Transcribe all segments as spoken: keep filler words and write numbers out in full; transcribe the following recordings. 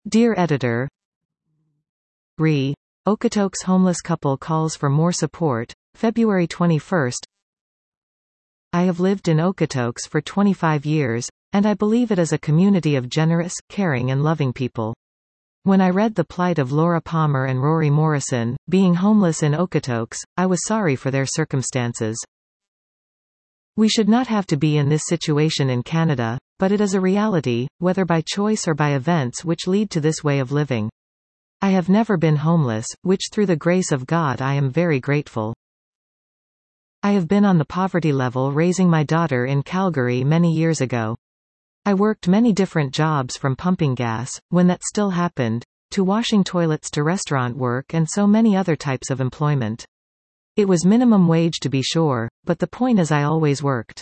Dear Editor, Re. Okotoks homeless couple calls for more support, February twenty-first. I have lived in Okotoks for twenty-five years, and I believe it is a community of generous, caring and loving people. When I read the plight of Laura Palmer and Rory Morrison, being homeless in Okotoks, I was sorry for their circumstances. We should not have to be in this situation in Canada, but it is a reality, whether by choice or by events which lead to this way of living. I have never been homeless, which through the grace of God I am very grateful. I have been on the poverty level raising my daughter in Calgary many years ago. I worked many different jobs from pumping gas, when that still happened, to washing toilets to restaurant work and so many other types of employment. It was minimum wage to be sure, but the point is I always worked.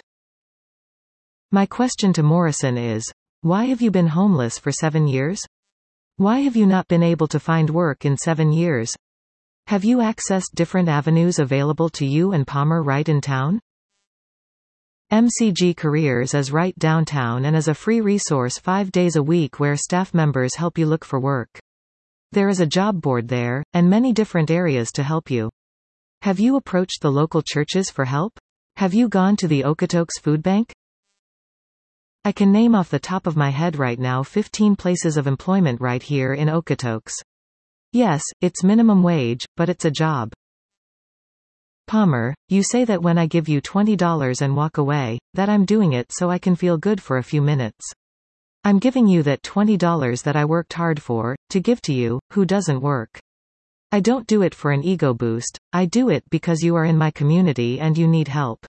My question to Morrison is, why have you been homeless for seven years? Why have you not been able to find work in seven years? Have you accessed different avenues available to you and Palmer right in town? M C G Careers is right downtown and is a free resource five days a week where staff members help you look for work. There is a job board there, and many different areas to help you. Have you approached the local churches for help? Have you gone to the Okotoks Food Bank? I can name off the top of my head right now fifteen places of employment right here in Okotoks. Yes, it's minimum wage, but it's a job. Palmer, you say that when I give you twenty dollars and walk away, that I'm doing it so I can feel good for a few minutes. I'm giving you that twenty dollars that I worked hard for, to give to you, who doesn't work. I don't do it for an ego boost, I do it because you are in my community and you need help.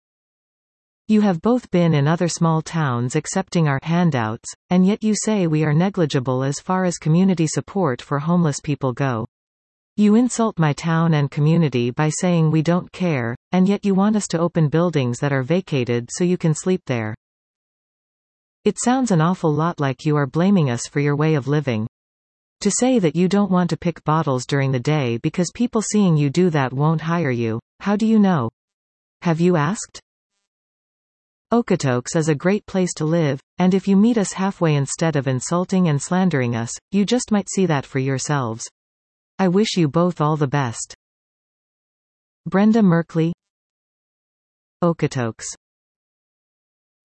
You have both been in other small towns accepting our handouts, and yet you say we are negligible as far as community support for homeless people go. You insult my town and community by saying we don't care, and yet you want us to open buildings that are vacated so you can sleep there. It sounds an awful lot like you are blaming us for your way of living. To say that you don't want to pick bottles during the day because people seeing you do that won't hire you, how do you know? Have you asked? Okotoks is a great place to live, and if you meet us halfway instead of insulting and slandering us, you just might see that for yourselves. I wish you both all the best. Brenda Merkley, Okotoks.